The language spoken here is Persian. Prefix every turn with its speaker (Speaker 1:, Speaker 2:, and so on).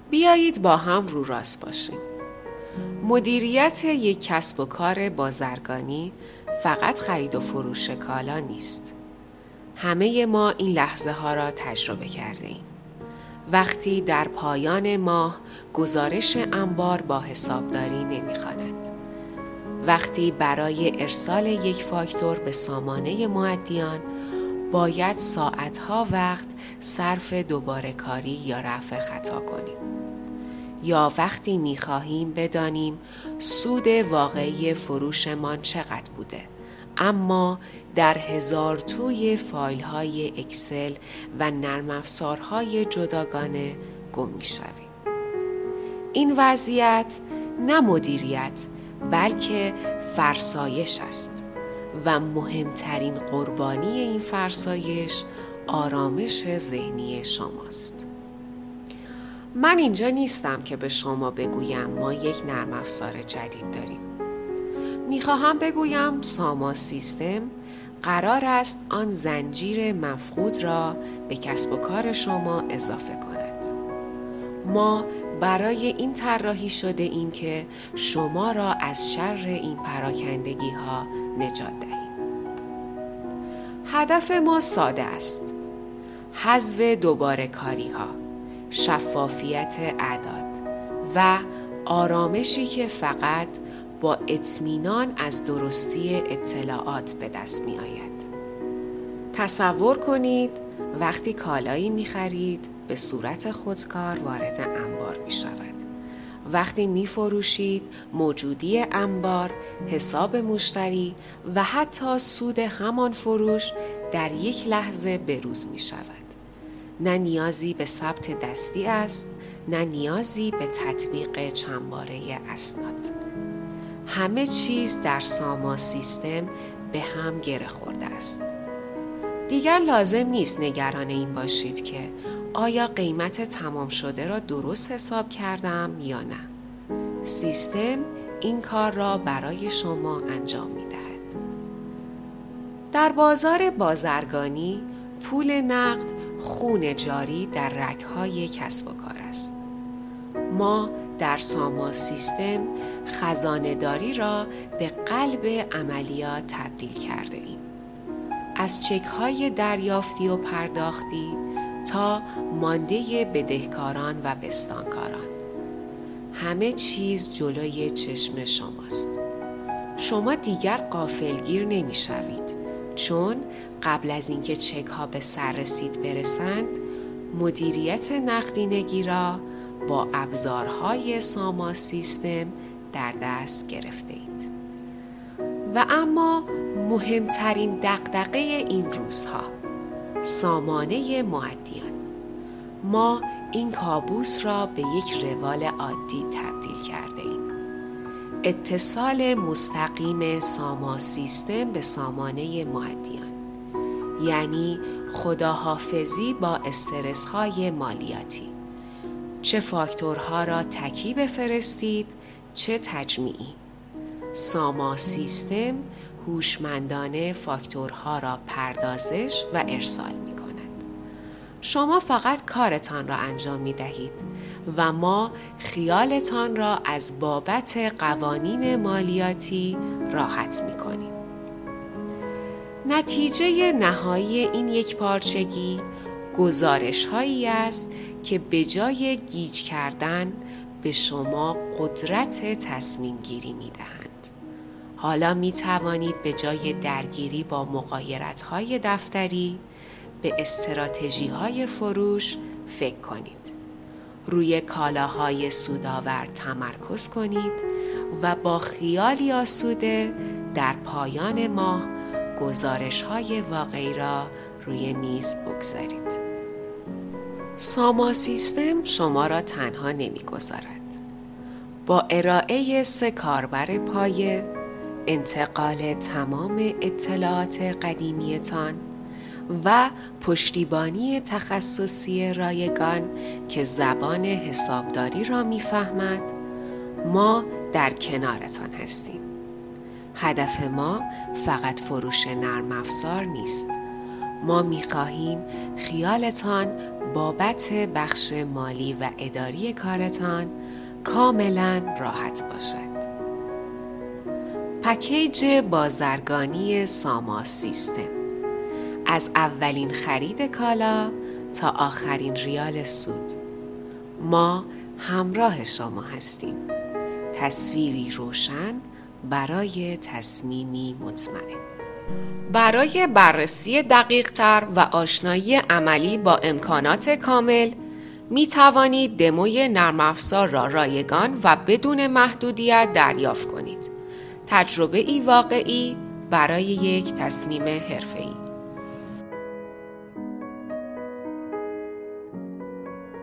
Speaker 1: بیایید با هم رو راست باشیم. مدیریت یک کسب و کار بازرگانی فقط خرید و فروش کالا نیست. همه ما این لحظه ها را تجربه کرده ایم. وقتی در پایان ماه گزارش انبار با حسابداری نمی‌خواند. وقتی برای ارسال یک فاکتور به سامانه مؤدیان باید ساعتها وقت صرف دوباره کاری یا رفع خطا کنیم. یا وقتی می‌خواهیم بدانیم سود واقعی فروشمان چقدر بوده، اما در هزار توی فایل‌های اکسل و نرم افزارهای جداگانه گم می‌شویم. این وضعیت نه مدیریت بلکه فرسایش است و مهمترین قربانی این فرسایش آرامش ذهنی شماست. من اینجا نیستم که به شما بگویم ما یک نرم افزار جدید داریم. میخواهم بگویم ساما سیستم قرار است آن زنجیر مفقود را به کسب و کار شما اضافه کند. ما برای این طراحی شده ایم که شما را از شر این پراکندگی ها نجات دهیم. هدف ما ساده است: حذف دوباره کاری ها، شفافیت اعداد و آرامشی که فقط با اطمینان از درستی اطلاعات به دست می آید. تصور کنید وقتی کالایی می خرید به صورت خودکار وارد انبار می شود. وقتی می فروشید موجودی انبار، حساب مشتری و حتی سود همان فروش در یک لحظه بروز می شود. نه نیازی به ثبت دستی است، نه نیازی به تطبیق چندباره اسناد. همه چیز در ساما سیستم به هم گره خورده است. دیگر لازم نیست نگران این باشید که آیا قیمت تمام شده را درست حساب کردم یا نه. سیستم این کار را برای شما انجام می دهد. در بازار بازرگانی پول نقد خون جاری در رگ‌های کسب و کار است. ما در ساما سیستم خزانه‌داری را به قلب عملیات تبدیل کرده ایم. از چک‌های دریافتی و پرداختی تا مانده بدهکاران و بستانکاران. همه چیز جلوی چشم شماست. شما دیگر غافلگیر نمی‌شوید، چون قبل از اینکه چک‌ها به سررسید برسند، مدیریت نقدینگی را با ابزارهای ساما سیستم در دست گرفته اید. و اما مهمترین دغدغه این روزها، سامانه مؤدیان. ما این کابوس را به یک روال عادی تبدیل کرده ایم. اتصال مستقیم ساما سیستم به سامانه مؤدیان، یعنی خداحافظی با استرس‌های مالیاتی. چه فاکتورها را تکی بفرستید، چه تجمیعی. ساما سیستم هوشمندانه فاکتورها را پردازش و ارسال می کند. شما فقط کارتان را انجام می دهید و ما خیالتان را از بابت قوانین مالیاتی راحت می کنیم. نتیجه نهایی این یک پارچگی گزارش هایی است که به جای گیج کردن به شما قدرت تصمیم گیری می دهند. حالا می توانید به جای درگیری با مغایرت های دفتری به استراتژی های فروش فکر کنید. روی کالاهای سودآور تمرکز کنید و با خیالی آسوده در پایان ماه گزارش های واقعی را روی میز بگذارید. ساما سیستم شما را تنها نمی‌گذارد. با ارائه 3 کاربر پایه، انتقال تمام اطلاعات قدیمیتان و پشتیبانی تخصصی رایگان که زبان حسابداری را می‌فهمد، ما در کنارتان هستیم. هدف ما فقط فروش نرم افزار نیست. ما می‌خواهیم خیالتان بابت بخش مالی و اداری کارتان کاملا راحت باشد. پکیج بازرگانی ساما سیستم، از اولین خرید کالا تا آخرین ریال سود، ما همراه شما هستیم. تصویری روشن برای تصمیمی مطمئن. برای بررسی دقیق‌تر و آشنایی عملی با امکانات کامل، می توانید دموی نرم افزار را رایگان و بدون محدودیت دریافت کنید. تجربه‌ای واقعی برای یک تصمیم حرفه‌ای.